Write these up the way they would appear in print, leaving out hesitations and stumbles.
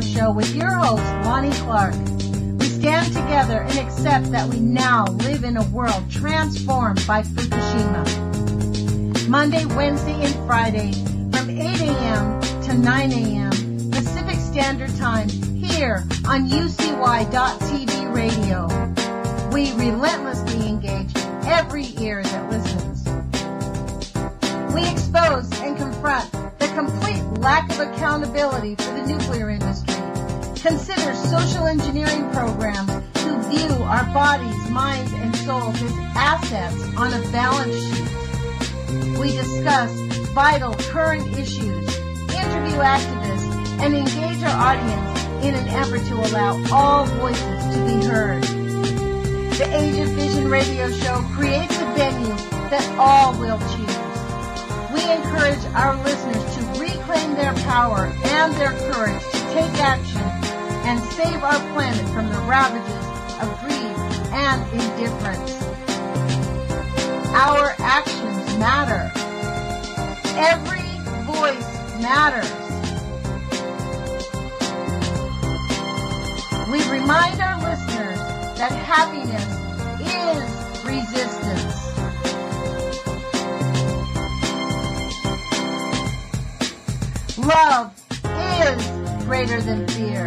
show with your host, Lonnie Clark. We stand together and accept that we now live in a world transformed by Fukushima. Monday, Wednesday, and Friday from 8 a.m. to 9 a.m. Pacific Standard Time here on UCY.TV radio. We relentlessly engage every ear that listens. We expose and confront the complete lack of accountability for the nuclear industry. Consider social engineering programs who view our bodies, minds, and souls as assets on a balance sheet. We discuss vital current issues, interview activists, and engage our audience in an effort to allow all voices to be heard. The Age of Vision radio show creates a venue that all will choose. We encourage our listeners to reclaim their power and their courage to take action and save our planet from the ravages of greed and indifference. Our actions matter. Every voice matters. We remind our listeners that happiness is resistance. Love is greater than fear.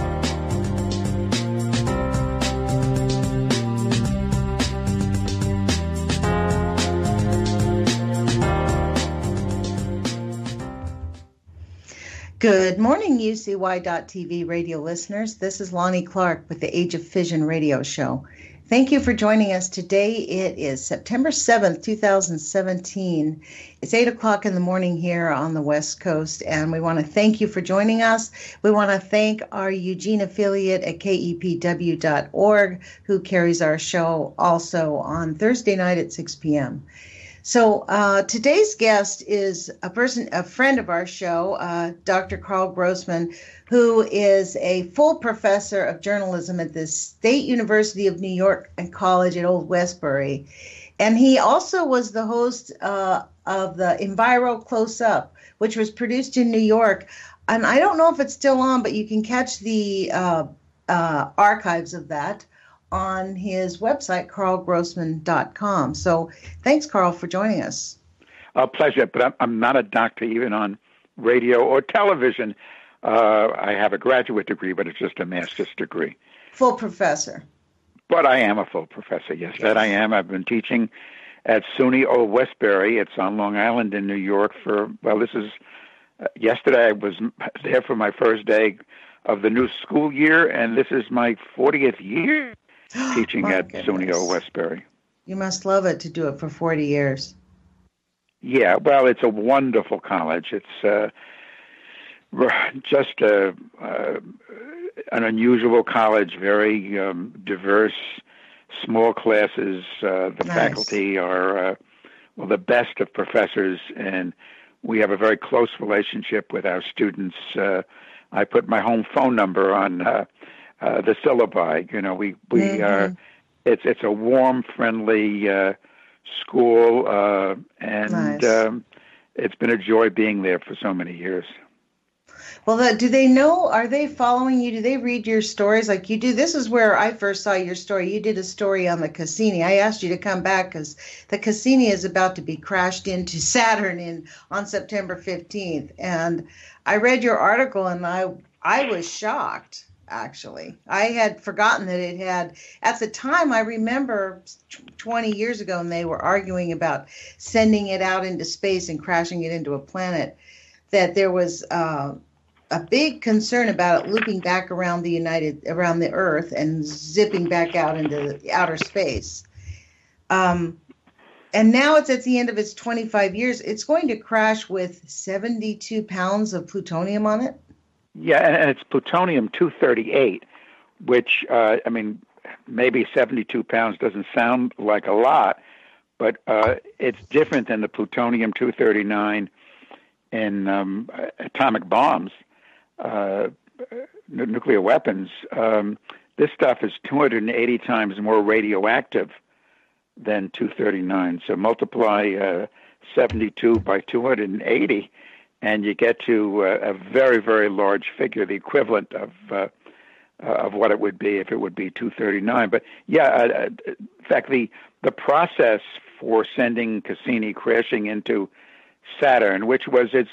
Good morning, UCY.TV radio listeners. This is Lonnie Clark with the Age of Fission radio show. Thank you for joining us today. It is September 7th, 2017. It's 8 o'clock in the morning here on the West Coast, and we want to thank you for joining us. We want to thank our Eugene affiliate at kepw.org, who carries our show also on Thursday night at 6 p.m. So today's guest is a friend of our show, Dr. Carl Grossman, who is a full professor of journalism at the State University of New York and College at Old Westbury. And he also was the host of the Enviro Close Up, which was produced in New York. And I don't know if it's still on, but you can catch the archives of that on his website, carlgrossman.com. So thanks, Carl, for joining us. A pleasure, but I'm not a doctor even on radio or television. I have a graduate degree, but it's just a master's degree. Full professor. But I am a full professor, yes, that I am. I've been teaching at SUNY Old Westbury. It's on Long Island in New York yesterday I was there for my first day of the new school year, and this is my 40th year teaching at SUNY Old Westbury. You must love it to do it for 40 years. Yeah, well, it's a wonderful college. It's just an unusual college, very diverse, small classes. The faculty are the best of professors, and we have a very close relationship with our students. I put my home phone number on the syllabi. You know, we are. It's a warm, friendly school, and it's been a joy being there for so many years. Well, do they know? Are they following you? Do they read your stories like you do? This is where I first saw your story. You did a story on the Cassini. I asked you to come back because the Cassini is about to be crashed into Saturn on September 15th. And I read your article, and I was shocked, actually. I had forgotten that it had, at the time, I remember 20 years ago, and they were arguing about sending it out into space and crashing it into a planet, that there was a big concern about it looping back around the Earth and zipping back out into outer space. And now it's at the end of its 25 years. It's going to crash with 72 pounds of plutonium on it. Yeah, and it's plutonium-238, which, maybe 72 pounds doesn't sound like a lot, but it's different than the plutonium-239 in atomic bombs. Nuclear weapons, this stuff is 280 times more radioactive than 239. So multiply 72 by 280, and you get to a very, very large figure, the equivalent of what it would be if it would be 239. But yeah, in fact, the process for sending Cassini crashing into Saturn, which was its,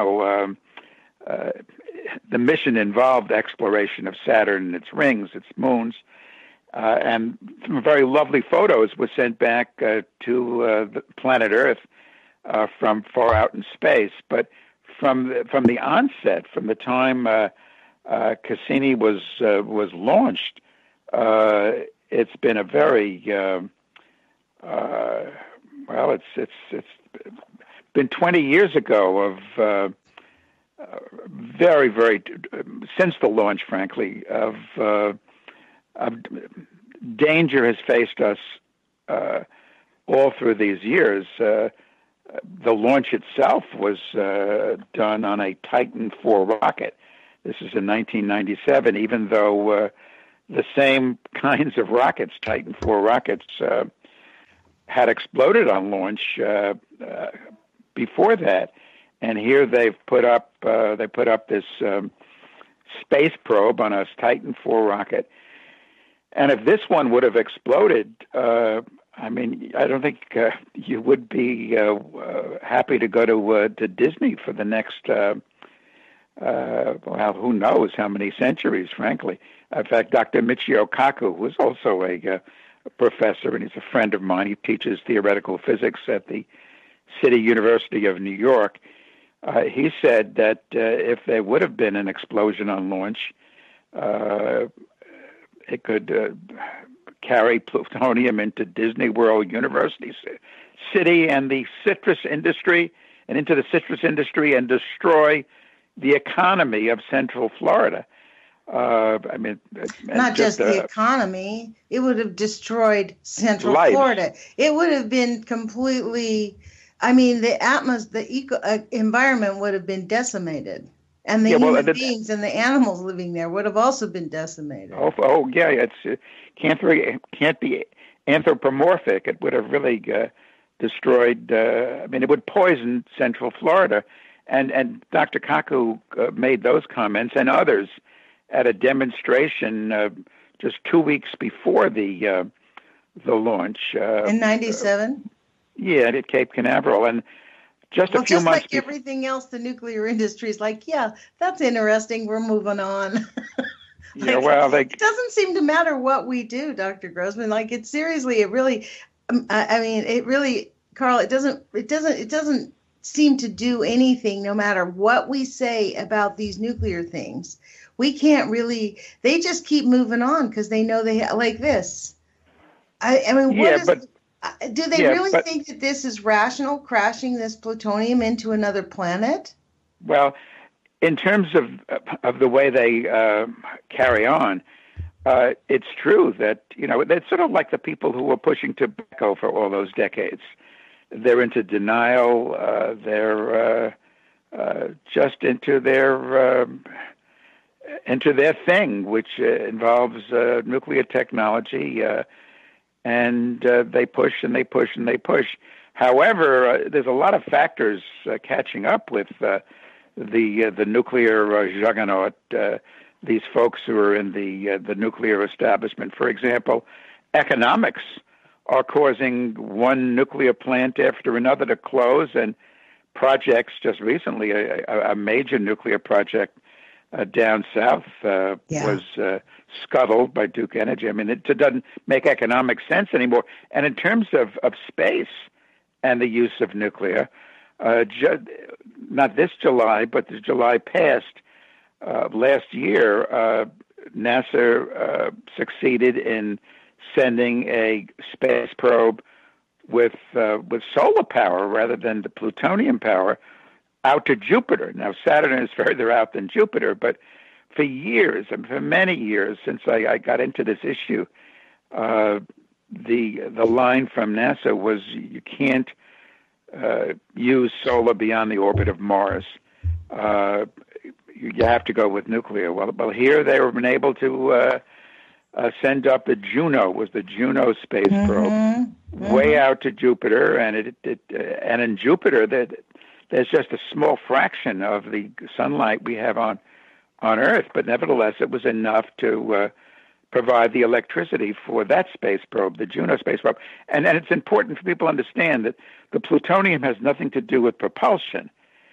the mission involved exploration of Saturn and its rings, its moons, and some very lovely photos were sent back to the planet Earth from far out in space. But from the onset, from the time Cassini was launched, it's been a very it's been 20 years ago of very, very since the launch, frankly, of danger has faced us all through these years. The launch itself was done on a Titan IV rocket. This is in 1997, even though the same kinds of rockets, Titan IV rockets, had exploded on launch before that. And here they've put up this space probe on a Titan IV rocket. And if this one would have exploded, I don't think you would be happy to go to Disney for the next, who knows how many centuries, frankly. In fact, Dr. Michio Kaku, who is also a professor, and he's a friend of mine, he teaches theoretical physics at the City University of New York. He said that if there would have been an explosion on launch, it could carry plutonium into Disney World, University City, and the citrus industry, and into the citrus industry, and destroy the economy of Central Florida. Not just the economy; it would have destroyed Central Florida. It would have been completely. The environment would have been decimated, and the human beings and the animals living there would have also been decimated. It can't be anthropomorphic. It would have really destroyed. It would poison Central Florida, and Dr. Kaku made those comments and others at a demonstration just 2 weeks before the launch in '97. Yeah, at Cape Canaveral, and just a few months. Like everything else, the nuclear industry is like, yeah, that's interesting. We're moving on. It doesn't seem to matter what we do, Dr. Grossman. Carl, it doesn't seem to do anything, no matter what we say about these nuclear things. We can't really. They just keep moving on because they know they like this. Do they really think that this is rational, crashing this plutonium into another planet? Well, in terms of the way they carry on, it's true that, it's sort of like the people who were pushing tobacco for all those decades. They're into denial. They're just into their thing, which involves nuclear technology. And they push and they push and they push. However, there's a lot of factors catching up with the nuclear juggernaut. These folks who are in the nuclear establishment, for example, economics are causing one nuclear plant after another to close, and projects. Just recently, a major nuclear project down south was scuttled by Duke Energy. It doesn't make economic sense anymore. And in terms of space and the use of nuclear, not this July, but the July past, last year, NASA succeeded in sending a space probe with solar power rather than the plutonium power out to Jupiter. Now, Saturn is further out than Jupiter, but for years, and for many years since I got into this issue, the line from NASA was you can't use solar beyond the orbit of Mars. You have to go with nuclear. Well, here they were able to send up the Juno space probe way out to Jupiter, and and in Jupiter there's just a small fraction of the sunlight we have on Earth, but nevertheless, it was enough to provide the electricity for that space probe, the Juno space probe. And it's important for people to understand that the plutonium has nothing to do with propulsion.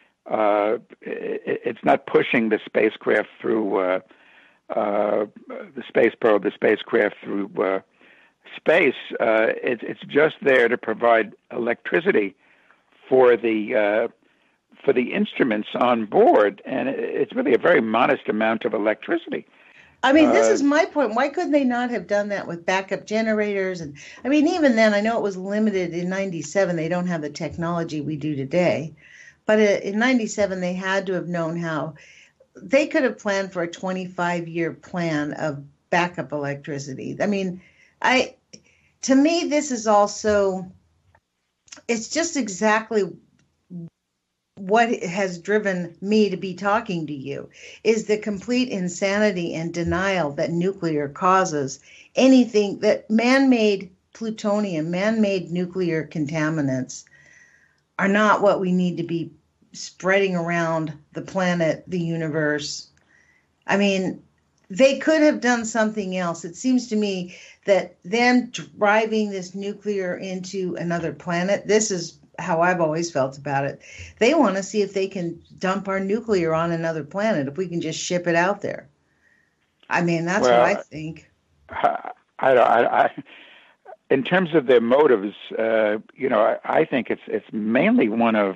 It's not pushing the spacecraft through the space probe, the spacecraft through space. It's just there to provide electricity for the instruments on board, and it's really a very modest amount of electricity. I mean, this is my point. Why couldn't they not have done that with backup generators? And I mean, even then, I know it was limited in 97. They don't have the technology we do today. But in 97, they had to have known how. They could have planned for a 25-year plan of backup electricity. I mean, to me, this is also, it's just exactly what has driven me to be talking to you, is the complete insanity and denial that nuclear causes. Anything that man-made plutonium, man-made nuclear contaminants are not what we need to be spreading around the planet, the universe. I mean, they could have done something else. It seems to me that them driving this nuclear into another planet, this is how I've always felt about it. They want to see if they can dump our nuclear on another planet, if we can just ship it out there. I mean, that's what I think. In terms of their motives, I think it's mainly one of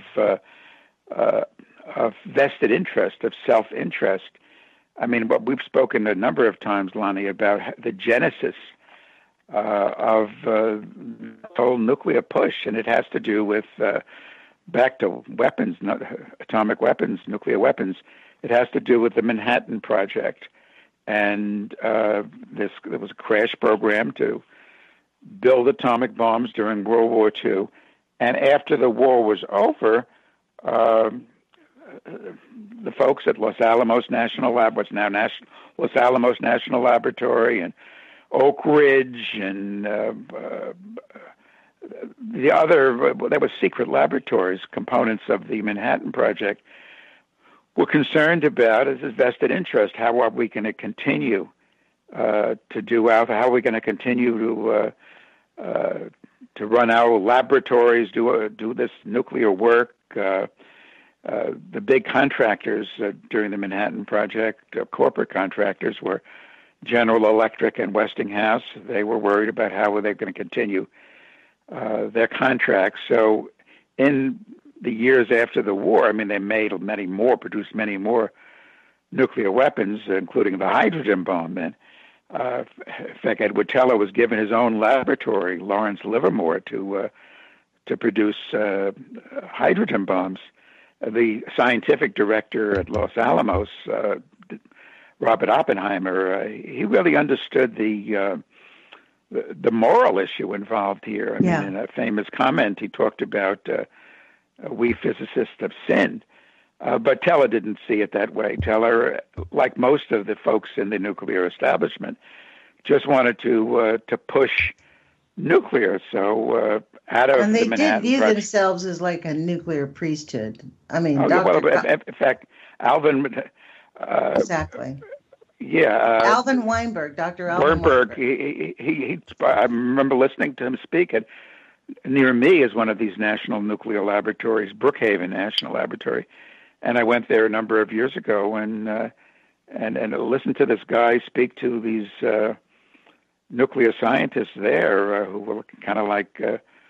vested interest, of self-interest. I mean, we've spoken a number of times, Lonnie, about the genesis of the whole nuclear push, and it has to do with, back to weapons, not atomic weapons, nuclear weapons, it has to do with the Manhattan Project. And there was a crash program to build atomic bombs during World War II. And after the war was over, the folks at Los Alamos National Lab, what's now Los Alamos National Laboratory, and Oak Ridge, and the other, there were secret laboratories, components of the Manhattan Project, were concerned about, as a vested interest, how are we going to continue to how are we going to continue to run our laboratories, do this nuclear work. The big contractors during the Manhattan Project, corporate contractors, were General Electric and Westinghouse. They were worried about how were they going to continue their contracts. So in the years after the war, I mean, they produced many more nuclear weapons, including the hydrogen bomb. Then, in fact, Edward Teller was given his own laboratory, Lawrence Livermore, to produce hydrogen bombs. The scientific director at Los Alamos, Robert Oppenheimer, he really understood the moral issue involved here. I mean, in a famous comment, he talked about we physicists have sinned. But Teller didn't see it that way. Teller, like most of the folks in the nuclear establishment, just wanted to push nuclear. So out of and they the Manhattan did view Project, themselves as like a nuclear priesthood. I mean, in fact, Alvin. Exactly. Yeah. Alvin Weinberg, Dr. Alvin Weinberg. Weinberg. I remember listening to him speak at near me is one of these national nuclear laboratories, Brookhaven National Laboratory, and I went there a number of years ago and listened to this guy speak to these nuclear scientists there who were kind of like,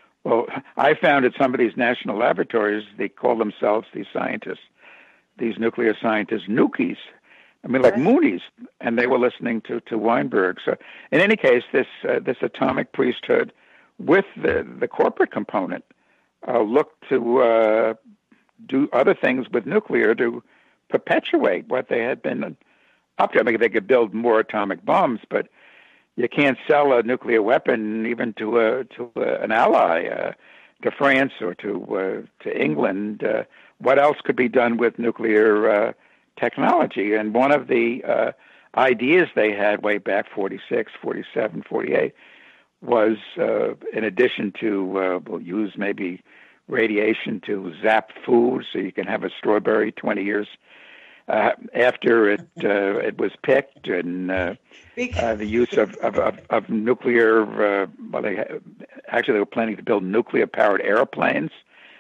I found at some of these national laboratories, they call themselves, these scientists, these nuclear scientists, Nukies. I mean, like Moonies, and they were listening to Weinberg. So, in any case, this atomic priesthood, with the corporate component, looked to do other things with nuclear to perpetuate what they had been up to. I mean, they could build more atomic bombs, but you can't sell a nuclear weapon even to an ally, to France or to England. What else could be done with nuclear technology? And one of the ideas they had way back, 46, 47, 48, was in addition to we'll use maybe radiation to zap food so you can have a strawberry 20 years after it was picked, and the use of nuclear. They were planning to build nuclear-powered airplanes,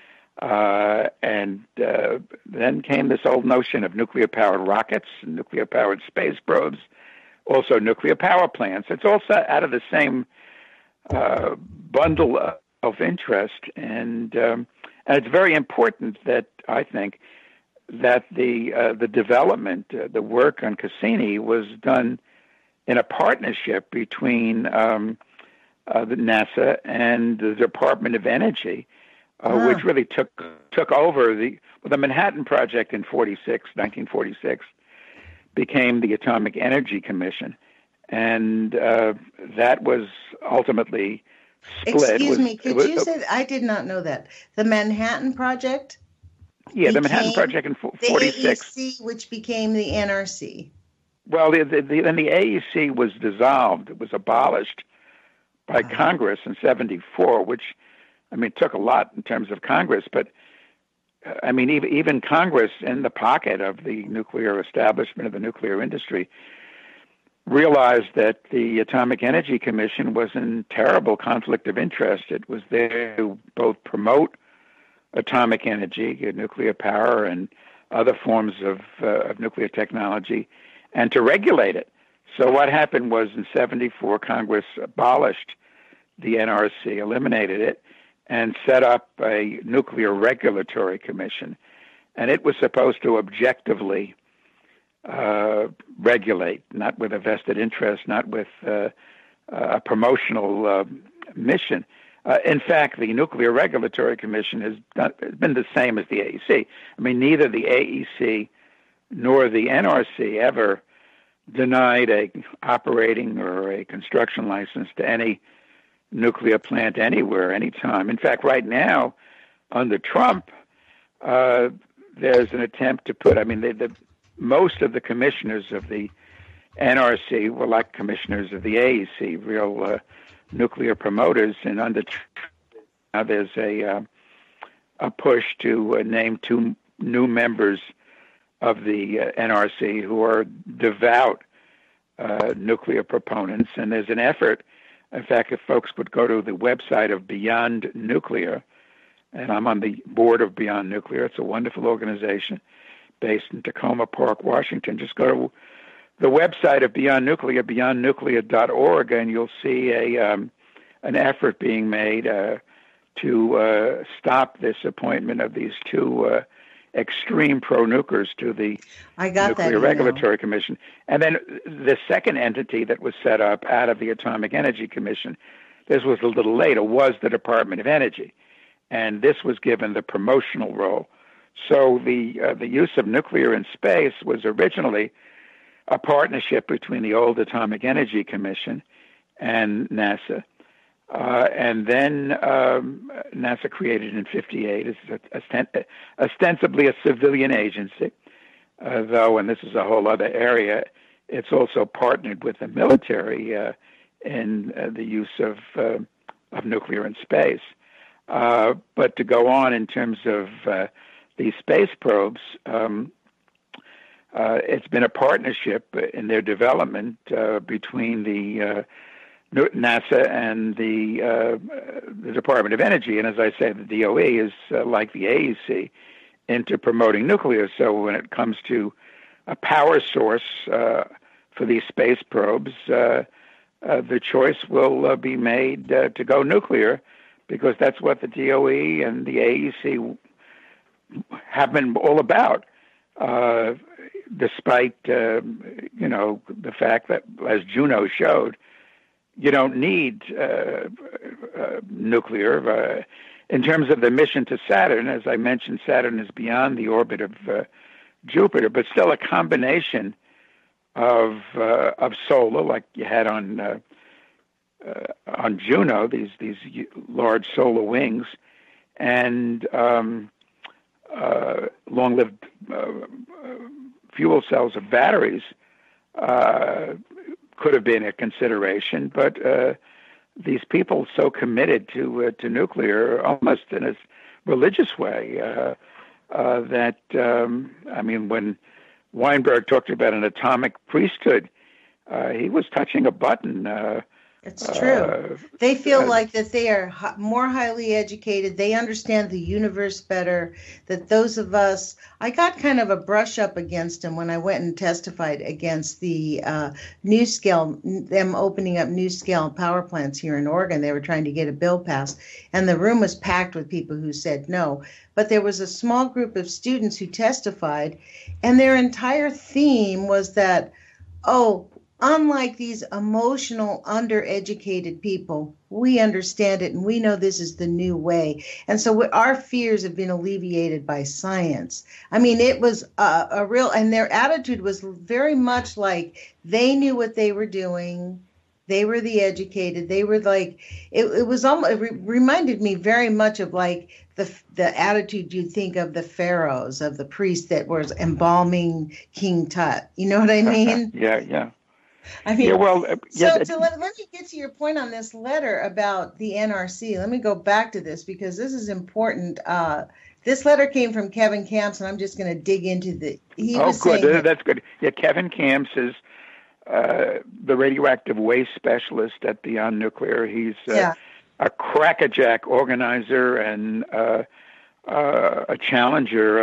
and then came this old notion of nuclear-powered rockets, nuclear-powered space probes, also nuclear power plants. It's all out of the same bundle of interest, and it's very important that I think that the development, the work on Cassini was done in a partnership between the NASA and the Department of Energy, which really took over the Manhattan Project in 1946, became the Atomic Energy Commission, and that was ultimately split. Excuse me, could you say I did not know that the Manhattan Project? Yeah, the Manhattan Project in 46. The AEC, which became the NRC. Well, then the AEC was dissolved. It was abolished by Congress in 1974, which, took a lot in terms of Congress. But, even Congress, in the pocket of the nuclear establishment of the nuclear industry, realized that the Atomic Energy Commission was in terrible conflict of interest. It was there to both promote atomic energy, nuclear power, and other forms of nuclear technology, and to regulate it. So what happened was in 1974, Congress abolished the NRC, eliminated it, and set up a Nuclear Regulatory Commission. And it was supposed to objectively regulate, not with a vested interest, not with a promotional mission. In fact, the Nuclear Regulatory Commission has been the same as the AEC. Neither the AEC nor the NRC ever denied a operating or a construction license to any nuclear plant anywhere, anytime. In fact, right now, under Trump, there's an attempt to put, most of the commissioners of the NRC were like commissioners of the AEC, real nuclear promoters, and under now there's a push to name two new members of the NRC who are devout nuclear proponents, and there's an effort. In fact, if folks would go to the website of Beyond Nuclear, and I'm on the board of Beyond Nuclear, it's a wonderful organization based in Tacoma Park, Washington. Just go to the website of Beyond Nuclear, beyondnuclear.org, and you'll see an effort being made to stop this appointment of these two extreme pro-nukers to the Nuclear Regulatory Commission. And then the second entity that was set up out of the Atomic Energy Commission, this was a little later, was the Department of Energy. And this was given the promotional role. So the use of nuclear in space was originally a partnership between the old Atomic Energy Commission and NASA. And then NASA created in 1958 as ostensibly a civilian agency, though, and this is a whole other area, it's also partnered with the military in the use of nuclear in space. But to go on in terms of these space probes, it's been a partnership in their development between the NASA and the Department of Energy. And as I say, the DOE is like the AEC into promoting nuclear. So when it comes to a power source for these space probes, the choice will be made to go nuclear, because that's what the DOE and the AEC have been all about, despite, the fact that, as Juno showed, you don't need nuclear. In terms of the mission to Saturn, as I mentioned, Saturn is beyond the orbit of Jupiter, but still a combination of solar, like you had on Juno, these large solar wings, and long-lived fuel cells of batteries could have been a consideration, but these people so committed to nuclear, almost in as religious way. When Weinberg talked about an atomic priesthood, he was touching a button. It's true. They feel like that they are more highly educated. They understand the universe better. That those of us, I got kind of a brush up against them when I went and testified against the NuScale, them opening up NuScale power plants here in Oregon. They were trying to get a bill passed, and the room was packed with people who said no. But there was a small group of students who testified, and their entire theme was that, unlike these emotional, undereducated people, we understand it and we know this is the new way. And so our fears have been alleviated by science. I mean, it was and their attitude was very much like they knew what they were doing. They were the educated. They were like, it was almost, it reminded me very much of like the attitude you'd think of the pharaohs, of the priest that was embalming King Tut. You know what I mean? Yeah. I mean, so let me get to your point on this letter about the NRC. Let me go back to this because this is important. This letter came from Kevin Kamps, and I'm just going to dig into the. Good. That's good. Yeah, Kevin Kamps is the radioactive waste specialist at Beyond Nuclear. He's a crackerjack organizer and a challenger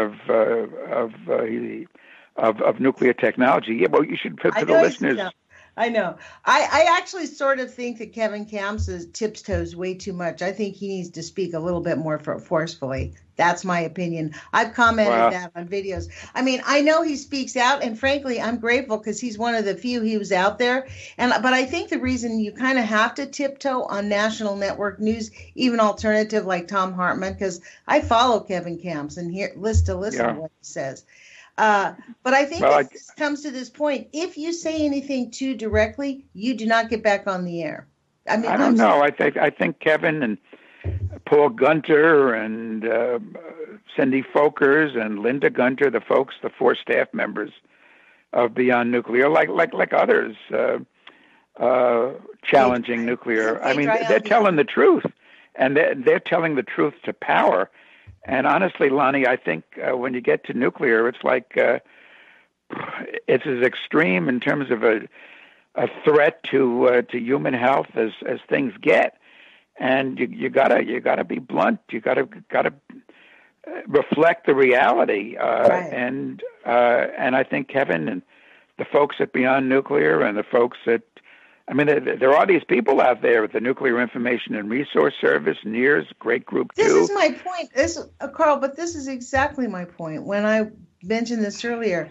of nuclear technology. Yeah, well, you should put to the listeners. I know. I actually sort of think that Kevin Kamps tiptoes way too much. I think he needs to speak a little bit more forcefully. That's my opinion. I've commented that on videos. I mean, I know he speaks out, and frankly, I'm grateful because he's one of the few he was out there. But I think the reason you kind of have to tiptoe on national network news, even alternative like Thom Hartmann, because I follow Kevin Kamps and listen to what he says. But I think this comes to this point. If you say anything too directly, you do not get back on the air. I mean, I don't know. I think Kevin and Paul Gunter and Cindy Folkers and Linda Gunter, the four staff members of Beyond Nuclear, like others challenging nuclear. I mean, they're telling the truth, and they're telling the truth to power. And honestly, Lonnie, I think when you get to nuclear, it's like it's as extreme in terms of a threat to human health as things get. And you gotta be blunt. You gotta reflect the reality. And I think Kevin and the folks at Beyond Nuclear and the folks at there are these people out there with the Nuclear Information and Resource Service, NIRS, great group too. This is my point, Carl, but this is exactly my point. When I mentioned this earlier,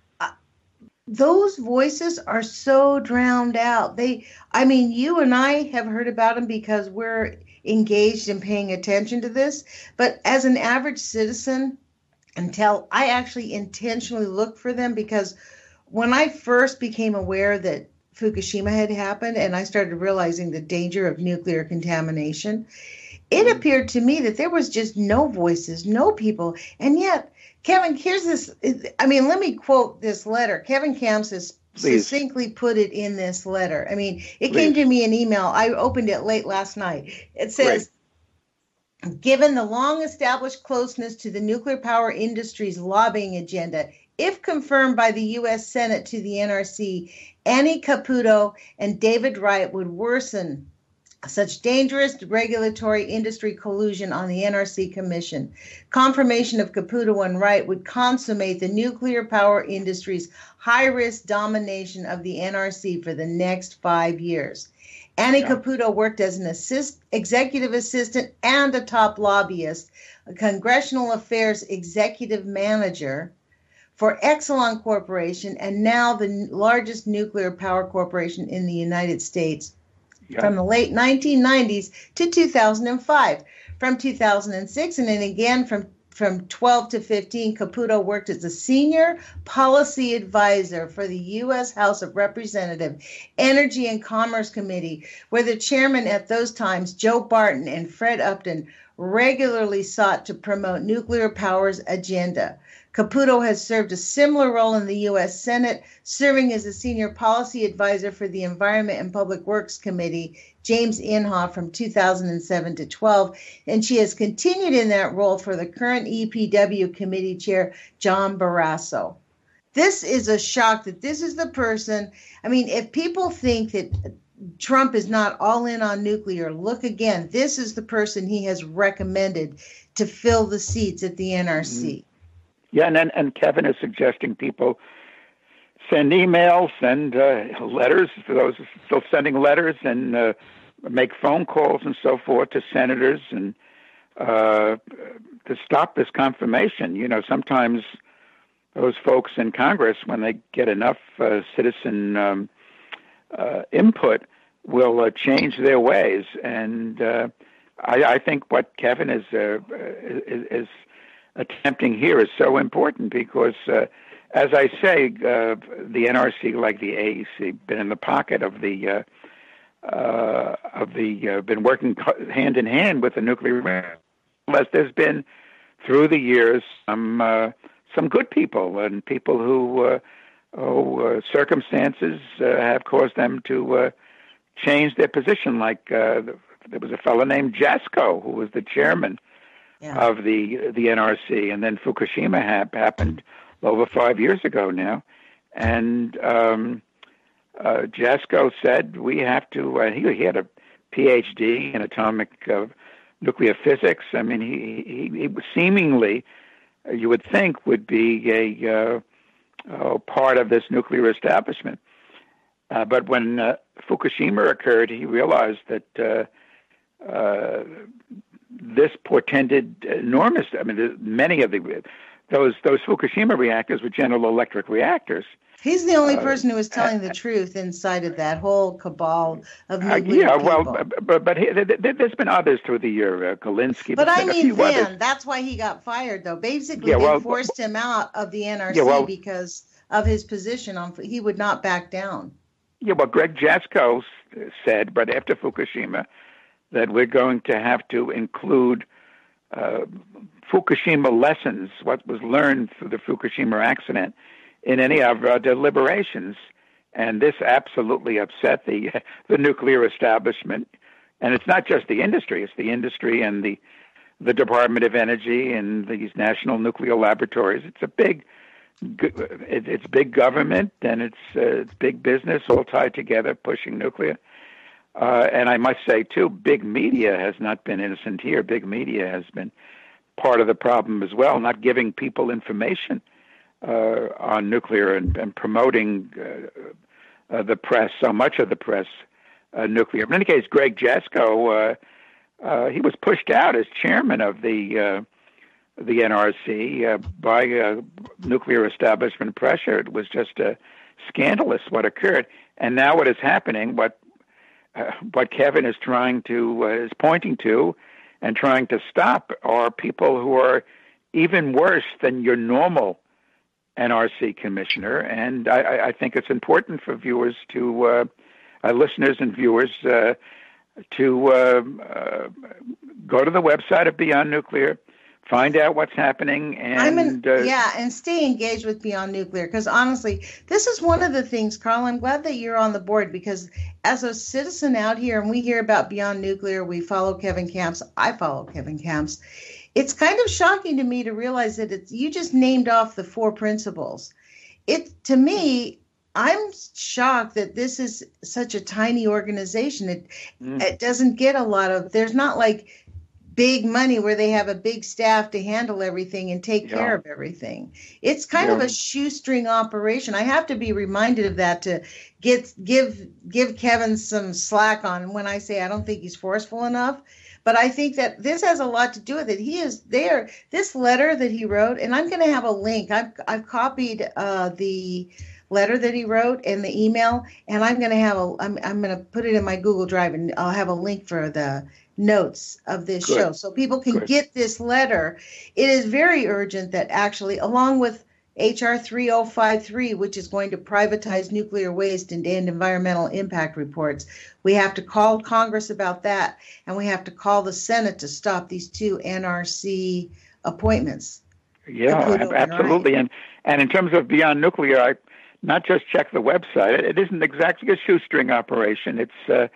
those voices are so drowned out. You and I have heard about them because we're engaged in paying attention to this. But as an average citizen, I actually intentionally look for them because when I first became aware that Fukushima had happened and I started realizing the danger of nuclear contamination, it appeared to me that there was just no voices, no people. And yet, Kevin, here's this. Let me quote this letter. Kevin Kamps has succinctly put it in this letter. It came to me in email. I opened it late last night. It says, given the long-established closeness to the nuclear power industry's lobbying agenda, if confirmed by the U.S. Senate to the NRC, Annie Caputo and David Wright would worsen such dangerous regulatory industry collusion on the NRC Commission. Confirmation of Caputo and Wright would consummate the nuclear power industry's high-risk domination of the NRC for the next 5 years. Annie Caputo worked as an executive assistant and a top lobbyist, a congressional affairs executive manager for Exelon Corporation, and now the largest nuclear power corporation in the United States from the late 1990s to 2005. From 2006 and then again from 12 to 15, Caputo worked as a senior policy advisor for the U.S. House of Representatives Energy and Commerce Committee, where the chairman at those times, Joe Barton and Fred Upton, regularly sought to promote nuclear power's agenda. Caputo has served a similar role in the U.S. Senate, serving as a senior policy advisor for the Environment and Public Works Committee, James Inhofe, from 2007 to 12, and she has continued in that role for the current EPW committee chair, John Barrasso. This is a shock that this is the person. I mean, if people think that Trump is not all in on nuclear, look again. This is the person he has recommended to fill the seats at the NRC. Yeah, and Kevin is suggesting people send emails, send letters, for those still sending letters, and make phone calls and so forth to senators and to stop this confirmation. You know, sometimes those folks in Congress, when they get enough citizen input, will change their ways. And I think what Kevin is attempting here is so important because, as I say, the NRC, like the AEC, been in the pocket of the been working hand in hand with the nuclear. Unless there's been through the years some good people and people who circumstances have caused them to change their position. Like there was a fellow named Jasko who was the chairman of the NRC, and then Fukushima happened over 5 years ago now, and Jasko said we have to. He had a PhD in atomic nuclear physics. I mean, he seemingly, you would think, would be a part of this nuclear establishment. But when Fukushima occurred, he realized that this portended enormous. I mean, many of those Fukushima reactors were General Electric reactors. He's the only person who was telling the truth inside of that whole cabal of nuclear people. But there's been others through the year, Galinsky. But I mean, then, that's why he got fired, though. Basically, they forced him out of the NRC because of his position on. He would not back down. Yeah, well, Greg Jasko said, but after Fukushima, that we're going to have to include Fukushima lessons, what was learned through the Fukushima accident, in any of our deliberations. And this absolutely upset the nuclear establishment. And it's not just the industry; it's the industry and the Department of Energy and these national nuclear laboratories. It's a big. It's big government and it's big business all tied together, pushing nuclear. And I must say, too, big media has not been innocent here. Big media has been part of the problem as well, not giving people information on nuclear and promoting the press, so much of the press, nuclear. In any case, Greg Jasko, he was pushed out as chairman of the NRC by nuclear establishment pressure. It was just scandalous what occurred. And now what is happening, what Kevin is is pointing to and trying to stop are people who are even worse than your normal NRC commissioner. And I think it's important for viewers to, listeners and viewers, to go to the website of Beyond Nuclear, find out what's happening, and and stay engaged with Beyond Nuclear. Because honestly, this is one of the things, Carl. I'm glad that you're on the board because as a citizen out here, and we hear about Beyond Nuclear, we follow Kevin Camps. I follow Kevin Camps. It's kind of shocking to me to realize that you just named off the 4 principles. To me, I'm shocked that this is such a tiny organization. It doesn't get a lot of. There's not like big money where they have a big staff to handle everything and take care of everything. It's kind of a shoestring operation. I have to be reminded of that to give Kevin some slack on when I say I don't think he's forceful enough. But I think that this has a lot to do with it. He is there. This letter that he wrote, and I'm going to have a link. I've copied the letter that he wrote and the email, and I'm going to put it in my Google Drive, and I'll have a link for the notes of this show so people can get this letter. It is very urgent that actually, along with H.R. 3053, which is going to privatize nuclear waste and end environmental impact reports. We have to call Congress about that, and we have to call the Senate to stop these 2 NRC appointments. Yeah, absolutely. And in terms of Beyond Nuclear, I not just check the website. It isn't exactly a shoestring operation. It's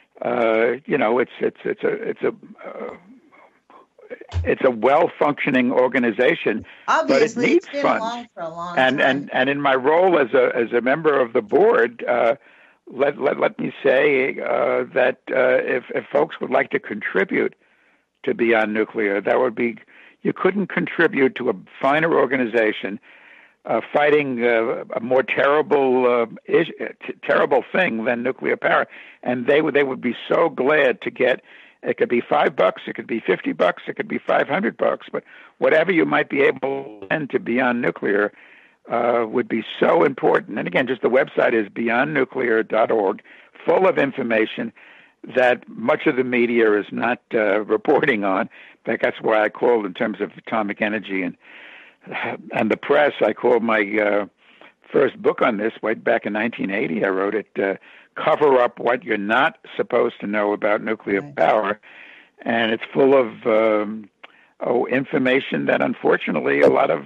it's a well-functioning organization, obviously, but it needs it's been funds. Along for a long time. And in my role as a member of the board, let me say that if folks would like to contribute to Beyond Nuclear, that would be, you couldn't contribute to a finer organization fighting a more terrible thing than nuclear power, and they would be so glad to get. It could be $5, it could be $50, it could be $500, but whatever you might be able to send to Beyond Nuclear would be so important. And again, just the website is beyondnuclear.org, full of information that much of the media is not reporting on. In fact, that's why I called, in terms of atomic energy and the press, I called my first book on this way back in 1980. I wrote it, Cover Up What You're Not Supposed to Know About Nuclear Power. And it's full of information that, unfortunately, a lot of,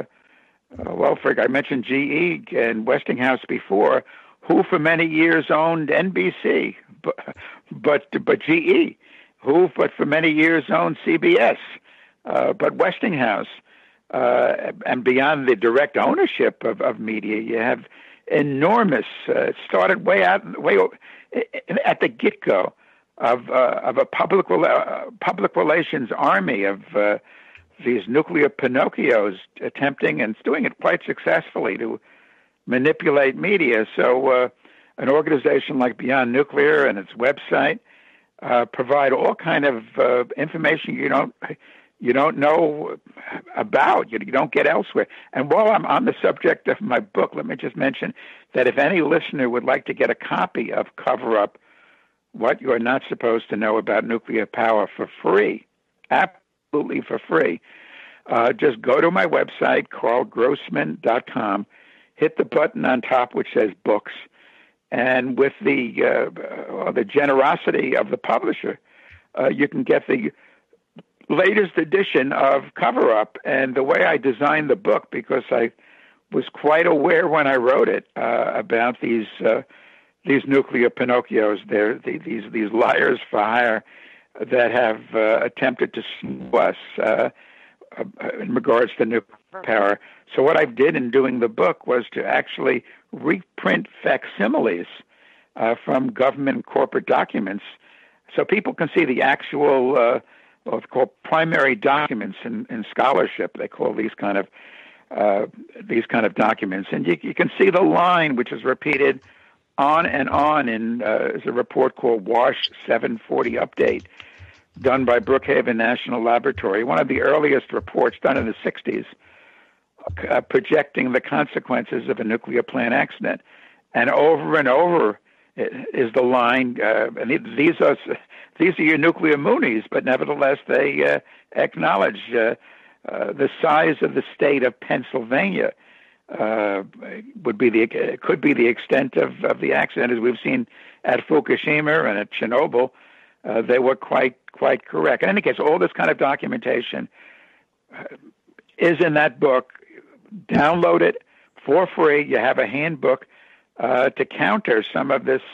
I mentioned GE and Westinghouse before, who for many years owned NBC, but GE, who but for many years owned CBS, but Westinghouse, and beyond the direct ownership of media, you have enormous. It started way at the get-go of a public relations army of these nuclear Pinocchios attempting, and doing it quite successfully, to manipulate media. So an organization like Beyond Nuclear and its website provide all kind of information you don't know about, you don't get elsewhere. And while I'm on the subject of my book, let me just mention that if any listener would like to get a copy of Cover Up What You're Not Supposed to Know About Nuclear Power for free, absolutely for free, just go to my website, carlgrossman.com, hit the button on top which says books, and with the generosity of the publisher, you can get the latest edition of Cover Up. And the way I designed the book, because I was quite aware when I wrote it about these nuclear Pinocchios, these liars for hire that have attempted to sue us in regards to nuclear power. So what I did in doing the book was to actually reprint facsimiles from government and corporate documents, so people can see the actual what's called primary documents in scholarship. They call these kind of documents, and you can see the line which is repeated on and on in is a report called WASH 740 Update, done by Brookhaven National Laboratory, one of the earliest reports done in the 60s, projecting the consequences of a nuclear plant accident. And over is the line, and these are your nuclear Moonies, but nevertheless they acknowledge the size of the state of Pennsylvania could be the extent of the accident, as we've seen at Fukushima and at Chernobyl. They were quite correct. In any case, all this kind of documentation is in that book. Download it for free. You have a handbook to counter some of this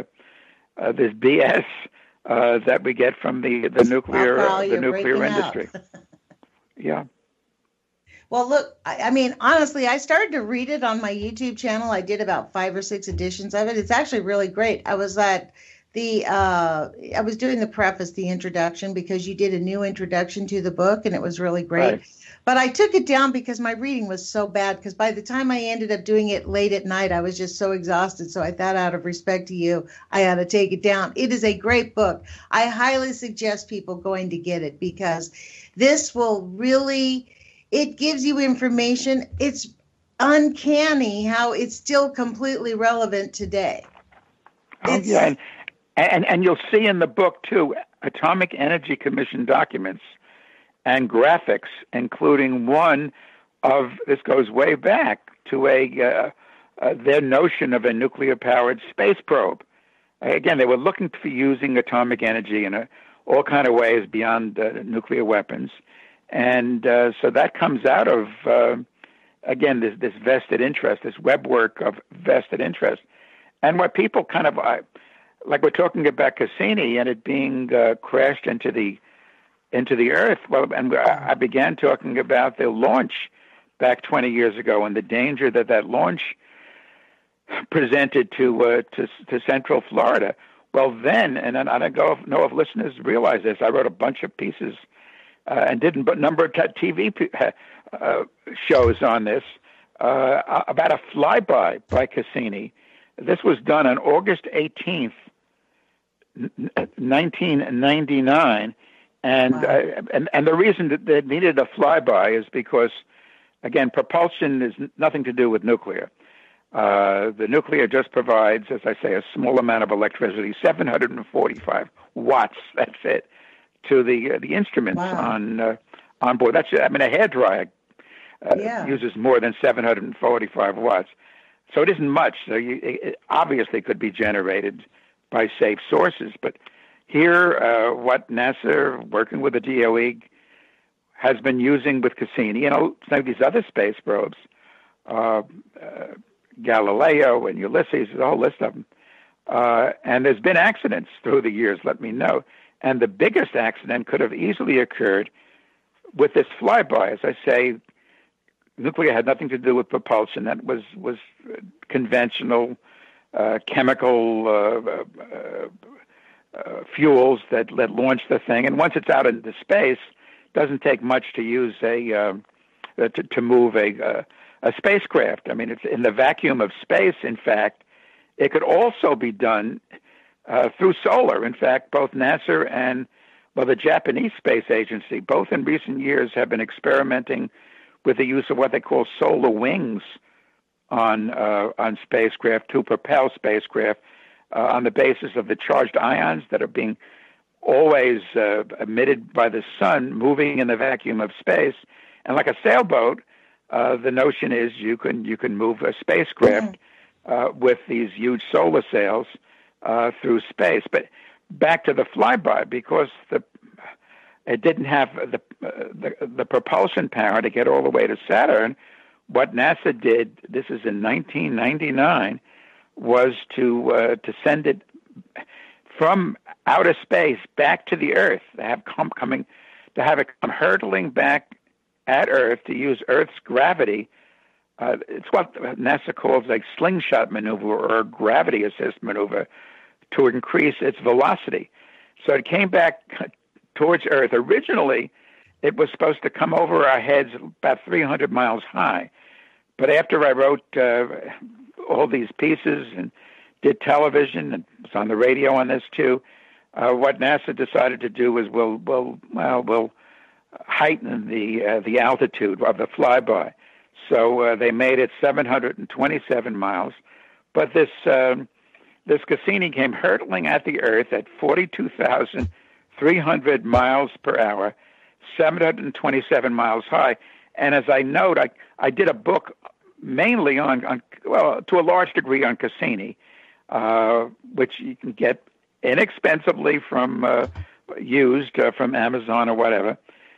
BS that we get from the nuclear industry. Yeah. Well, look, I mean, honestly, I started to read it on my YouTube channel. I did about 5 or 6 editions of it. It's actually really great. I was at I was doing the preface, the introduction, because you did a new introduction to the book, and it was really great. Right. But I took it down because my reading was so bad, because by the time I ended up doing it late at night, I was just so exhausted. So I thought, out of respect to you, I had to take it down. It is a great book. I highly suggest people going to get it, because this will really, it gives you information. It's uncanny how it's still completely relevant today. Yeah, and you'll see in the book, too, Atomic Energy Commission documents and graphics, including one this goes way back to their notion of a nuclear-powered space probe. Again, they were looking for using atomic energy in all kind of ways beyond nuclear weapons. And so that comes out of, again, this vested interest, this web work of vested interest. And what people kind of, like we're talking about Cassini and it being crashed into the Earth. Well, and I began talking about the launch back 20 years ago and the danger that launch presented to Central Florida. Well, then, and I don't know if listeners realize this, I wrote a bunch of pieces and did a number of TV shows on this about a flyby by Cassini. This was done on August 18th, 1999. And the reason that they needed a flyby is because, again, propulsion is nothing to do with nuclear. The nuclear just provides, as I say, a small amount of electricity, 745 watts. That's it, to the instruments on board. That's, I mean, a hairdryer uses more than 745 watts, so it isn't much. So it obviously could be generated by safe sources, but here, what NASA, working with the DOE, has been using with Cassini, some of these other space probes, Galileo and Ulysses, a whole list of them. And there's been accidents through the years, let me know. And the biggest accident could have easily occurred with this flyby. As I say, nuclear had nothing to do with propulsion. That was conventional chemical fuels that launch the thing. And once it's out into space, it doesn't take much to use to move a spacecraft. I mean, it's in the vacuum of space. In fact, it could also be done through solar. In fact, both NASA and the Japanese Space Agency, both in recent years, have been experimenting with the use of what they call solar wings on spacecraft to propel spacecraft on the basis of the charged ions that are being always emitted by the sun, moving in the vacuum of space. And like a sailboat, the notion is you can move a spacecraft with these huge solar sails through space. But back to the flyby, because it didn't have the propulsion power to get all the way to Saturn. What NASA did, this is in 1999, was to send it from outer space back to the Earth. To have it come hurtling back at Earth to use Earth's gravity. It's what NASA calls like slingshot maneuver or gravity assist maneuver to increase its velocity. So it came back towards Earth. Originally, it was supposed to come over our heads about 300 miles high. But after I wrote all these pieces and did television and was on the radio on this too, what NASA decided to do was we'll heighten the altitude of the flyby. So they made it 727 miles. But this Cassini came hurtling at the Earth at 42,300 miles per hour, 727 miles high. And as I note, I did a book mainly on to a large degree on Cassini, which you can get inexpensively from Amazon or whatever.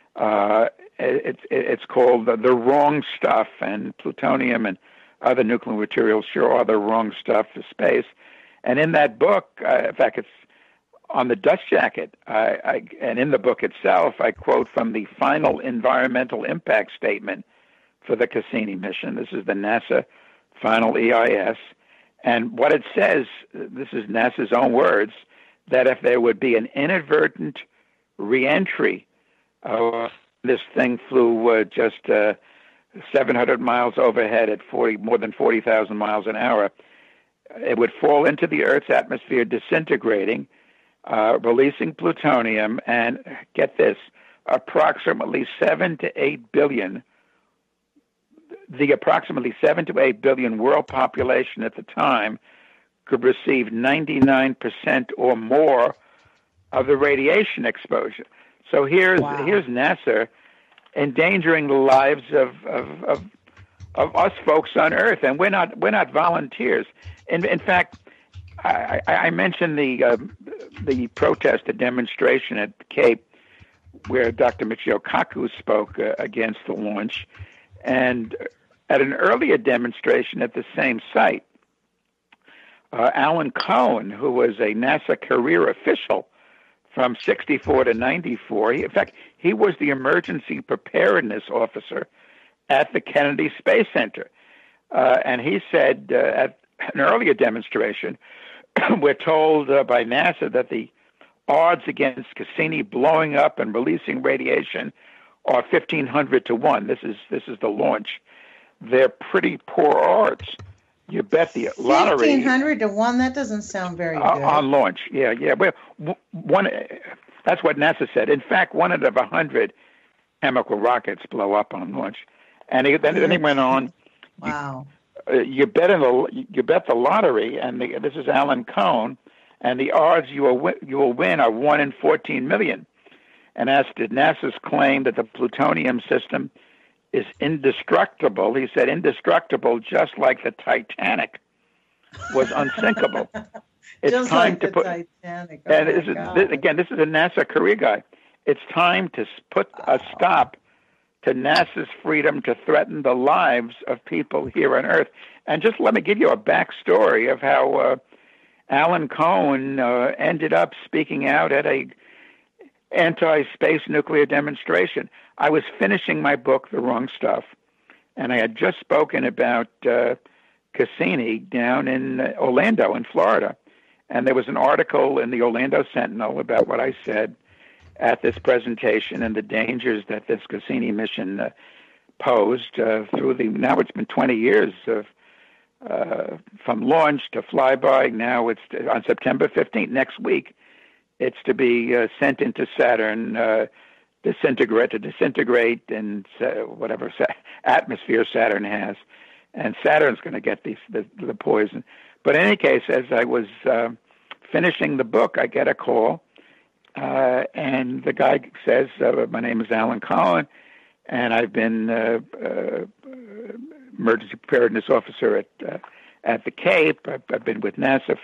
It's called The Wrong Stuff, and plutonium and other nuclear materials sure are the wrong stuff for space. And in that book, in fact, it's on the dust jacket, and in the book itself, I quote from the final environmental impact statement for the Cassini mission. This is the NASA final EIS. And what it says, this is NASA's own words, that if there would be an inadvertent reentry, this thing flew just 700 miles overhead at more than 40,000 miles an hour. It would fall into the Earth's atmosphere, disintegrating, releasing plutonium, and get this, approximately 7 to 8 billion. The approximately 7 to 8 billion world population at the time could receive 99% or more of the radiation exposure. So here's NASA endangering the lives of us folks on Earth, and we're not volunteers. In fact, I mentioned the protest, the demonstration at the Cape, where Dr. Michio Kaku spoke against the launch, and at an earlier demonstration at the same site, Alan Cohen, who was a NASA career official from 64 to 94, in fact, he was the emergency preparedness officer at the Kennedy Space Center. And he said at an earlier demonstration, we're told by NASA that the odds against Cassini blowing up and releasing radiation are 1,500 to 1. This is the launch. They're pretty poor odds. You bet the lottery. 1,500 to 1. That doesn't sound very good. On launch, yeah. Well, one. That's what NASA said. In fact, 1 out of 100 chemical rockets blow up on launch. And then he went on. Wow. You bet the lottery, and this is Alan Cohen, and the odds you will win are 1 in 14 million. And as to NASA's claim that the plutonium system is indestructible, he said indestructible, just like the Titanic was unsinkable. It's just time like to the put. Titanic. And this is a NASA career guy. It's time to put a stop to NASA's freedom to threaten the lives of people here on Earth. And just let me give you a backstory of how Alan Cohen ended up speaking out at a anti-space nuclear demonstration. I was finishing my book, The Wrong Stuff, and I had just spoken about Cassini down in Orlando, in Florida. And there was an article in the Orlando Sentinel about what I said at this presentation and the dangers that this Cassini mission posed now it's been 20 years from launch to flyby. Now it's on September 15th, next week. It's to be sent into Saturn, disintegrate in whatever atmosphere Saturn has. And Saturn's going to get the poison. But in any case, as I was finishing the book, I get a call. And the guy says, my name is Alan Cohen, and I've been emergency preparedness officer at the Cape. I've been with NASA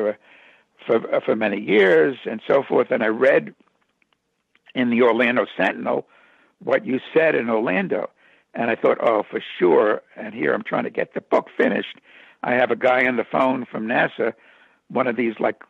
for many years and so forth. And I read in the Orlando Sentinel what you said in Orlando. And I thought, oh, for sure. And here I'm trying to get the book finished. I have a guy on the phone from NASA, one of these like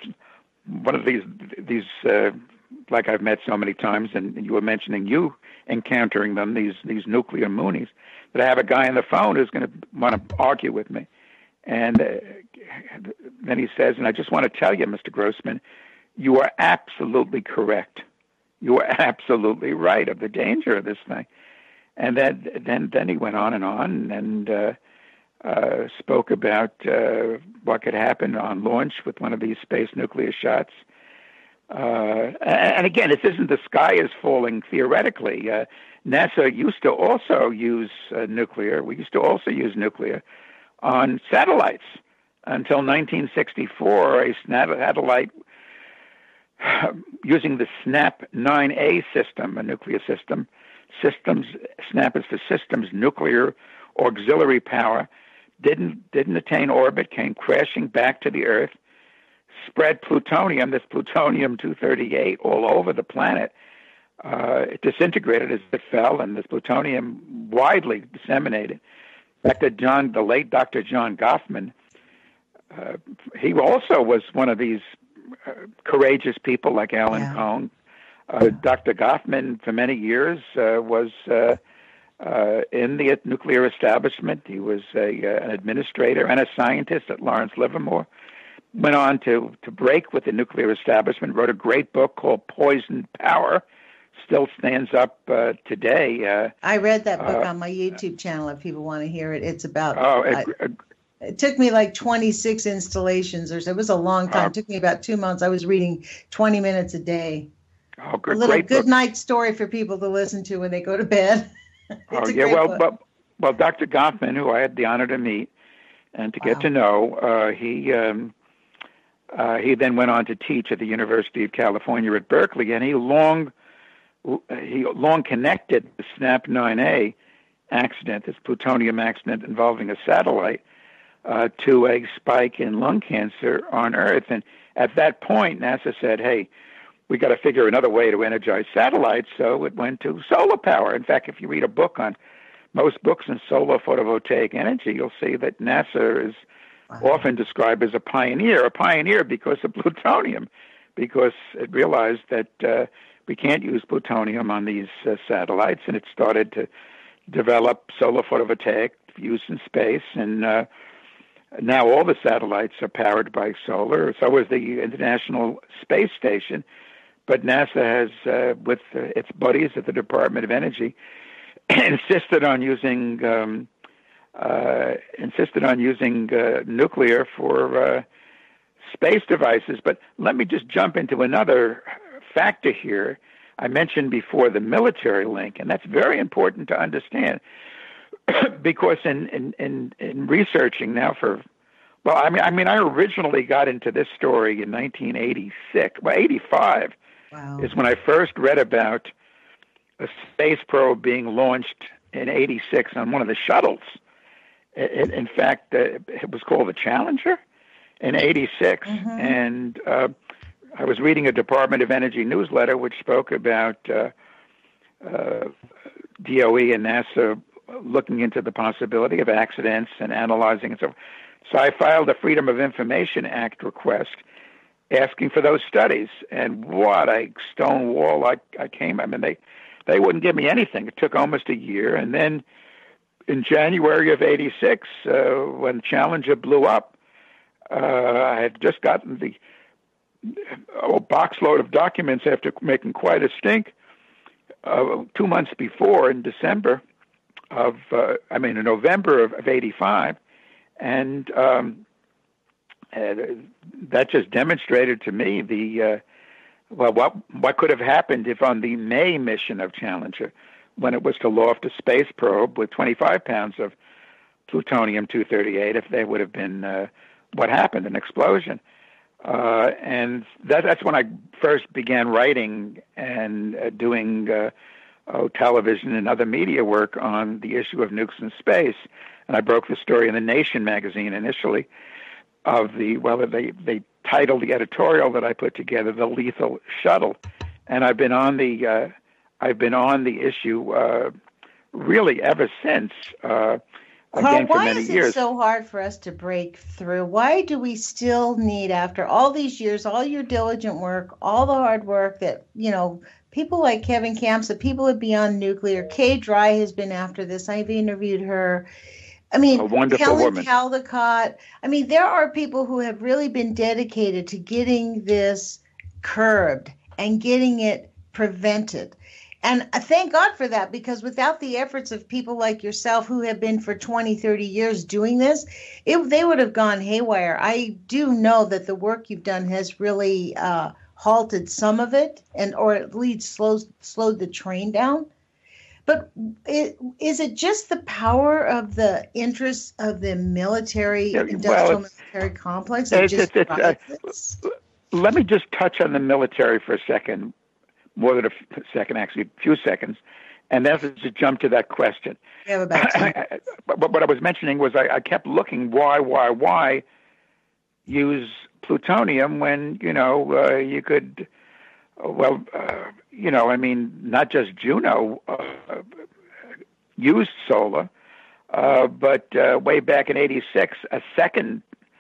I've met so many times, and you were mentioning you encountering them, these nuclear moonies, that I have a guy on the phone who's going to want to argue with me. And then he says, and I just want to tell you, Mr. Grossman, you are absolutely correct. You are absolutely right of the danger of this thing. And then he went on and spoke about what could happen on launch with one of these space nuclear shots. And again, this isn't the sky is falling theoretically. NASA used to also use nuclear. We used to also use nuclear on satellites until 1964. A satellite using the SNAP 9A system, a nuclear system. SNAP is for Systems Nuclear Auxiliary Power. Didn't attain orbit, came crashing back to the Earth, spread plutonium, this plutonium-238, all over the planet. It disintegrated as it fell, and this plutonium widely disseminated. In fact, the late Dr. John Goffman, he also was one of these courageous people like Alan Cohen. Dr. Goffman, for many years, was in the nuclear establishment. He was an administrator and a scientist at Lawrence Livermore. Went on to break with the nuclear establishment, wrote a great book called Poisoned Power, still stands up today. I read that book on my YouTube channel if people want to hear it. It's about... it took me like 26 installations or so. It was a long time. It took me about 2 months. I was reading 20 minutes a day. Oh, good, a little great good book. Night story for people to listen to when they go to bed. Well, Dr. Goffman, who I had the honor to meet and to get to know, he then went on to teach at the University of California at Berkeley, and he long he long connected the SNAP 9A accident, this plutonium accident involving a satellite, to a spike in lung cancer on Earth. And at that point, NASA said, hey, we got to figure another way to energize satellites, so it went to solar power. In fact, if you read a book on most books in solar photovoltaic energy, you'll see that NASA is often described as a pioneer because of plutonium, because it realized that we can't use plutonium on these satellites, and it started to develop solar photovoltaic use in space, and now all the satellites are powered by solar. So is the International Space Station. But NASA has, with its buddies at the Department of Energy, insisted on using nuclear for space devices. But let me just jump into another factor here. I mentioned before the military link, and that's very important to understand, because in researching now I originally got into this story in 1985. Wow. Is when I first read about a space probe being launched in 86 on one of the shuttles. In fact, it was called the Challenger in 86. Mm-hmm. And I was reading a Department of Energy newsletter which spoke about DOE and NASA looking into the possibility of accidents and analyzing and so forth. So I filed a Freedom of Information Act request asking for those studies, and what a stonewall I came. I mean, they wouldn't give me anything. It took almost a year, and then in January of '86, when Challenger blew up, I had just gotten the box load of documents after making quite a stink. 2 months before, in November of '85, and that just demonstrated to me what could have happened if on the May mission of Challenger, when it was to loft a space probe with 25 pounds of plutonium-238, if there would have been what happened, an explosion. And that's when I first began writing and doing television and other media work on the issue of nukes in space. And I broke the story in The Nation magazine initially, they titled the editorial that I put together "The Lethal Shuttle," and I've been on the issue really ever since. Again, Carl, for many years. Why is it so hard for us to break through? Why do we still need, after all these years, all your diligent work, all the hard work that people like Kevin Camps, the people at Beyond Nuclear, Kay Dry has been after this. I've interviewed her. I mean, Helen Caldicott. I mean, there are people who have really been dedicated to getting this curbed and getting it prevented. And I thank God for that, because without the efforts of people like yourself who have been for 20, 30 years doing this, they would have gone haywire. I do know that the work you've done has really halted some of it, or at least slowed the train down. But is it just the power of the interests of the industrial military complex? Let me just touch on the military for a second, more than a second, actually, a few seconds, and then just jump to that question. You have about 10. But what I was mentioning was I kept looking, why use plutonium when, you could... not just Juno used solar, but way back in '86, a second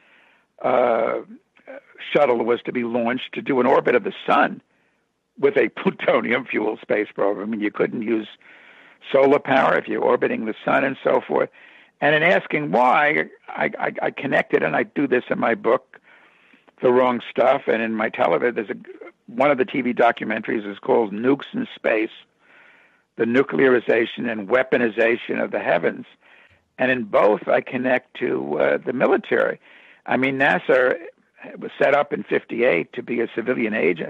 shuttle was to be launched to do an orbit of the sun with a plutonium fuel space probe. I mean, you couldn't use solar power if you're orbiting the sun and so forth. And in asking why, I connected, and I do this in my book, The Wrong Stuff, and in my television, one of the TV documentaries is called Nukes in Space, the Nuclearization and Weaponization of the Heavens. And in both, I connect to the military. I mean, NASA was set up in '58 to be a civilian agency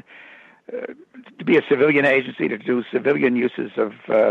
to do civilian uses of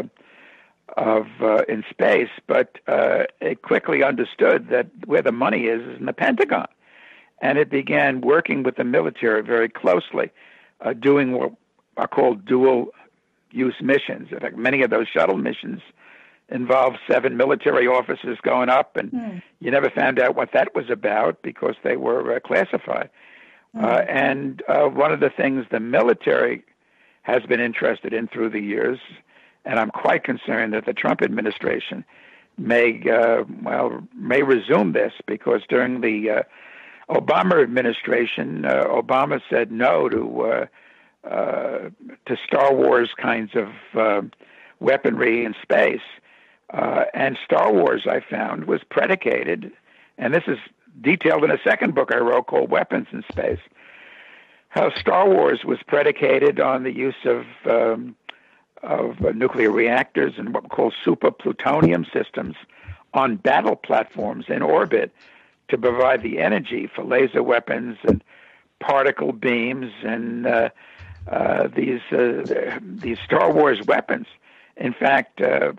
in space, but it quickly understood that where the money is in the Pentagon. And it began working with the military very closely, doing what are called dual use missions. In fact, many of those shuttle missions involved 7 military officers going up, and you never found out what that was about because they were classified. And one of the things the military has been interested in through the years, and I'm quite concerned that the Trump administration may resume this, because during the Obama administration, Obama said no to Star Wars kinds of weaponry in space. And Star Wars, I found, was predicated, and this is detailed in a second book I wrote called Weapons in Space, how Star Wars was predicated on the use of nuclear reactors and what we call super plutonium systems on battle platforms in orbit to provide the energy for laser weapons and particle beams and these Star Wars weapons. In fact,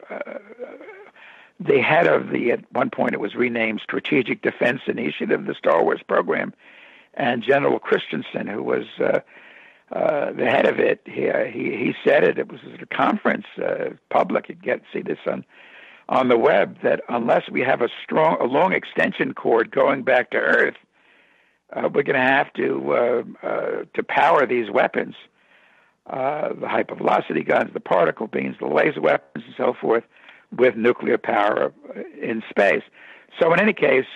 the head of at one point it was renamed Strategic Defense Initiative, the Star Wars program, and General Christensen, who was the head of it, he said it was at a conference, public, you get to see this on the web, that unless we have a long extension cord going back to Earth, we're going to have to power these weapons, the hypervelocity guns, the particle beams, the laser weapons, and so forth, with nuclear power in space. So in any case,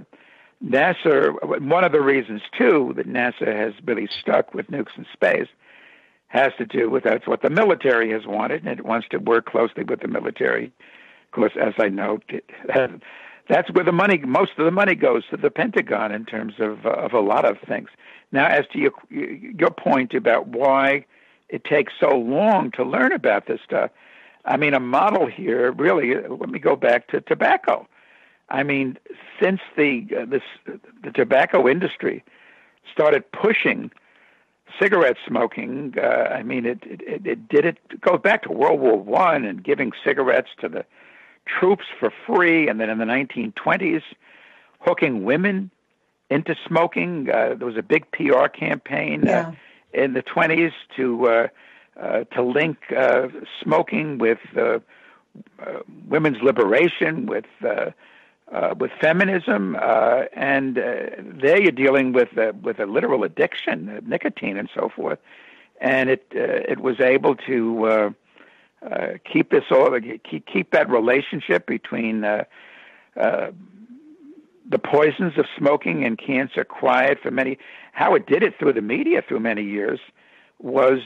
NASA, one of the reasons, too, that NASA has really stuck with nukes in space has to do with that's what the military has wanted, and it wants to work closely with the military. Of course, as I note, that's where most of the money goes to the Pentagon in terms of a lot of things. Now, as to your point about why it takes so long to learn about this stuff, I mean, a model here, really, let me go back to tobacco. I mean, since the tobacco industry started pushing cigarette smoking, I mean, it goes back to World War I and giving cigarettes to the troops for free, and then in the 1920s, hooking women into smoking. There was a big PR campaign in the 20s to link smoking with women's liberation, with feminism, and there you're dealing with a literal addiction, nicotine, and so forth. And it was able to keep that relationship between the poisons of smoking and cancer quiet for many. How it did it through the media through many years was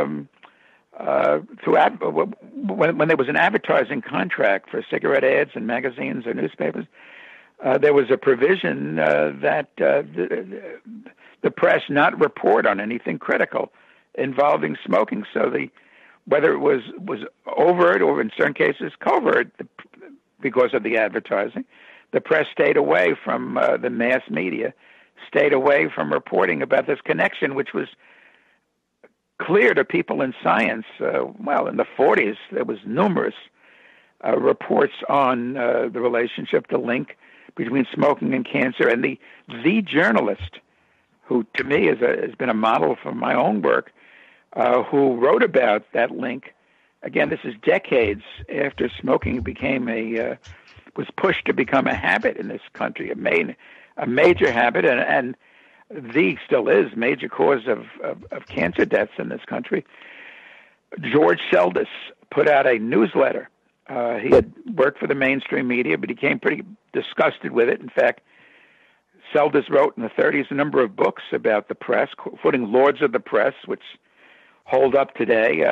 when there was an advertising contract for cigarette ads in magazines or newspapers, there was a provision that the press not report on anything critical involving smoking. So whether it was overt or in certain cases covert, because of the advertising, the press stayed away from the mass media, stayed away from reporting about this connection, which was clear to people in science. In the 40s, there was numerous reports on the relationship, the link between smoking and cancer. And the journalist, who to me has been a model for my own work, who wrote about that link, again, this is decades after smoking was pushed to become a habit in this country, a major habit, and still is major cause of cancer deaths in this country. George Seldes put out a newsletter. He had worked for the mainstream media, but he became pretty disgusted with it. In fact, Seldes wrote in the 30s a number of books about the press, including Lords of the Press, which holds up today.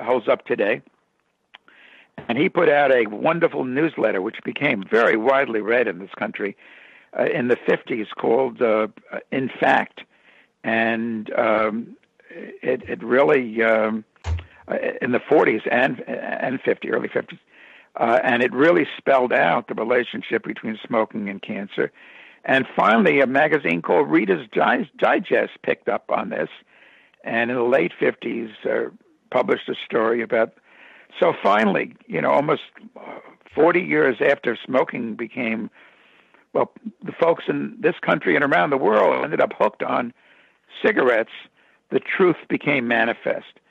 And he put out a wonderful newsletter, which became very widely read in this country in the 50s, called In Fact. And it really, in the 40s and 50s, early 50s, and it really spelled out the relationship between smoking and cancer. And finally, a magazine called Reader's Digest picked up on this, and in the late 50s published a story about. So finally, almost 40 years after smoking became, the folks in this country and around the world ended up hooked on cigarettes, the truth became manifest.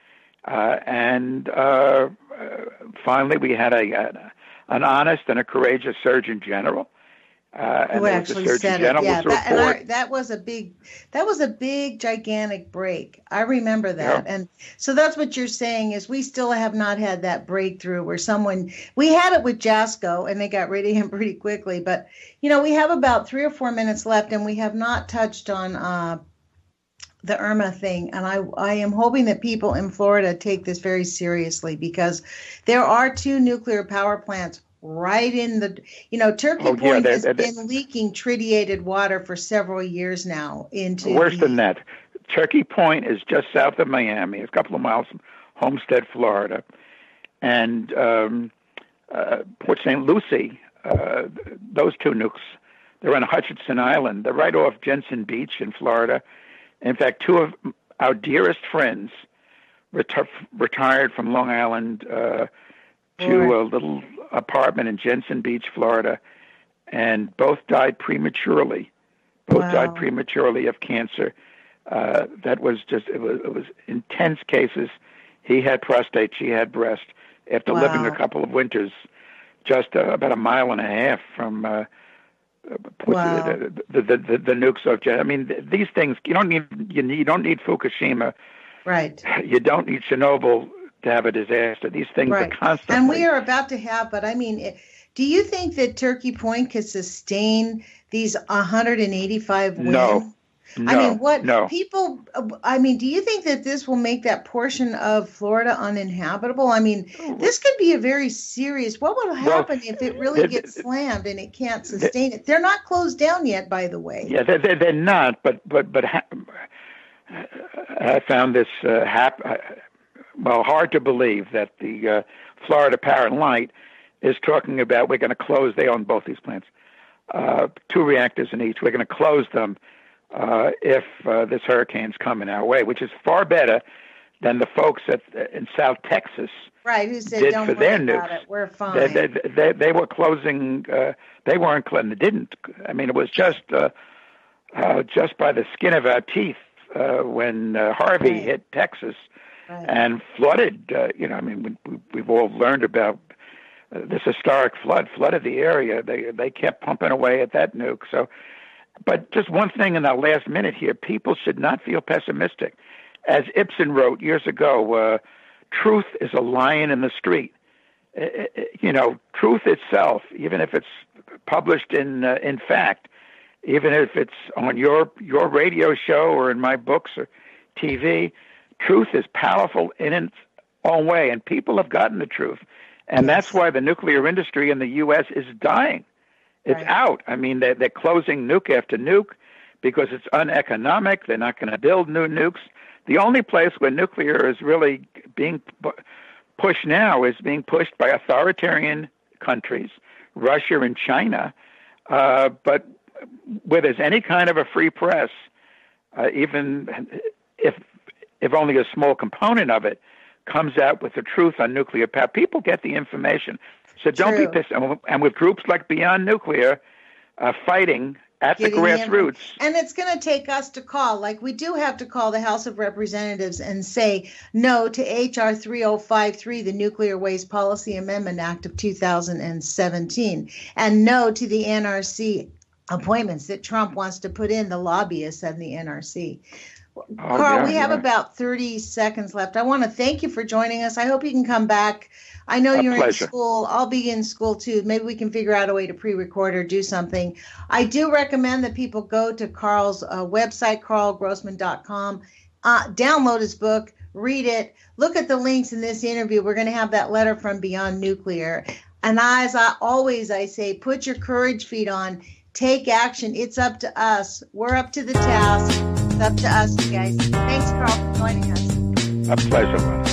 And finally, we had an honest and a courageous Surgeon General. Who actually said it? Yeah, that was a big, gigantic break. I remember that, and so that's what you're saying is we still have not had that breakthrough where we had it with Jasko and they got rid of him pretty quickly. But we have about 3 or 4 minutes left, and we have not touched on the Irma thing, and I am hoping that people in Florida take this very seriously because there are 2 nuclear power plants right in the, Turkey Point has been leaking tritiated water for several years now into worse than that. Turkey Point is just south of Miami, a couple of miles from Homestead, Florida, and Port St. Lucie. Those 2 nukes, they're on Hutchinson Island. They're right off Jensen Beach in Florida. In fact, 2 of our dearest friends retired from Long Island to a little apartment in Jensen Beach, Florida, and both died prematurely. Died prematurely of cancer. That was it was intense cases. He had prostate, she had breast. After living a couple of winters, just about a mile and a half from the nukes of. I mean, these things you don't need Fukushima, right? You don't need Chernobyl to have a disaster. These things are constantly. And we are about to have, but I mean, do you think that Turkey Point could sustain these 185 winds? No. I mean, do you think that this will make that portion of Florida uninhabitable? I mean, this could be a very serious, what will happen if it really gets slammed and it can't sustain it? They're not closed down yet, by the way. Yeah, they're not, but I found this hard to believe that the Florida Power and Light is talking about we're going to close. They own both these plants, 2 reactors in each. We're going to close them if this hurricane's coming our way, which is far better than the folks in South Texas who said, did don't for worry their about nukes. It. We're fine. They were closing. They weren't closing. They didn't. I mean, it was just by the skin of our teeth when Harvey hit Texas. Right. And flooded, we've all learned about this historic flooded the area. They kept pumping away at that nuke. So, but just one thing in our last minute here, people should not feel pessimistic. As Ibsen wrote years ago, truth is a lion in the street. Truth itself, even if it's published in fact, even if it's on your radio show or in my books or TV, truth is powerful in its own way, and people have gotten the truth. And that's why the nuclear industry in the U.S. is dying. It's out. I mean, they're closing nuke after nuke because it's uneconomic. They're not going to build new nukes. The only place where nuclear is really being pushed now is being pushed by authoritarian countries, Russia and China. But where there's any kind of a free press, even if only a small component of it comes out with the truth on nuclear power, people get the information. So don't be pissed. And with groups like Beyond Nuclear fighting at the grassroots. And it's going to take us to call, like we do have to call the House of Representatives and say no to H.R. 3053, the Nuclear Waste Policy Amendment Act of 2017, and no to the NRC appointments that Trump wants to put in, the lobbyists and the NRC. Carl, we have about 30 seconds left. I want to thank you for joining us. I hope you can come back. I know you're in school. I'll be in school too. Maybe we can figure out a way to pre-record or do something. I do recommend that people go to Carl's website, carlgrossman.com, download his book, read it, look at the links in this interview. We're going to have that letter from Beyond Nuclear. And as I say, put your courage feet on, take action. It's up to us. We're up to the task. It's up to us, you guys. Thanks, Carl, for joining us. A pleasure.